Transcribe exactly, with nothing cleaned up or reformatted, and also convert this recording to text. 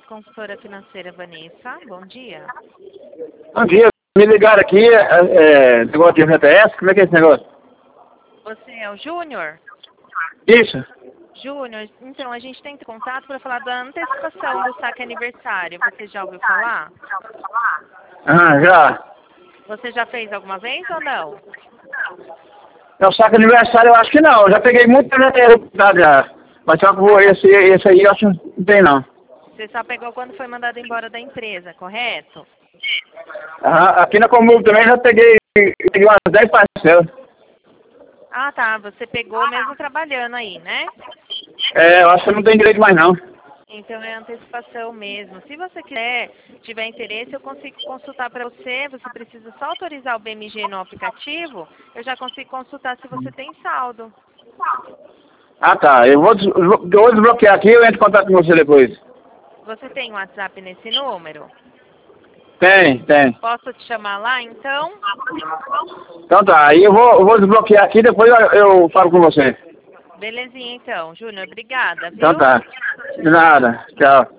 consultora financeira Vanessa. Bom dia. Bom dia. Me ligaram aqui, é, é, negócio de G P S, como é que é esse negócio? Você é o Júnior? Isso. Júnior, então a gente tem contato para falar da antecipação do saque aniversário. Você já ouviu falar? Ah, já. Você já fez alguma vez ou não? Não, saco aniversário eu acho que não. Eu já peguei muito na já. Mas só que vou- esse, esse aí eu acho que não tem não. Você só pegou quando foi mandado embora da empresa, correto? Ah, aqui na Comum também já peguei, peguei umas dez parcelas. Ah, tá. Você pegou mesmo trabalhando aí, né? É, eu acho que não tem direito mais não. Então é antecipação mesmo. Se você quiser, tiver interesse, eu consigo consultar para você. Você precisa só autorizar o B M G no aplicativo. Eu já consigo consultar se você tem saldo. Ah tá, eu vou, des- eu vou desbloquear aqui e eu entro em contato com você depois. Você tem WhatsApp nesse número? Tem, tem. Posso te chamar lá, então? Então tá, aí eu vou, eu vou desbloquear aqui e depois eu, eu falo com você. Belezinha, então. Júnior, obrigada, Então viu? tá. De nada. Tchau.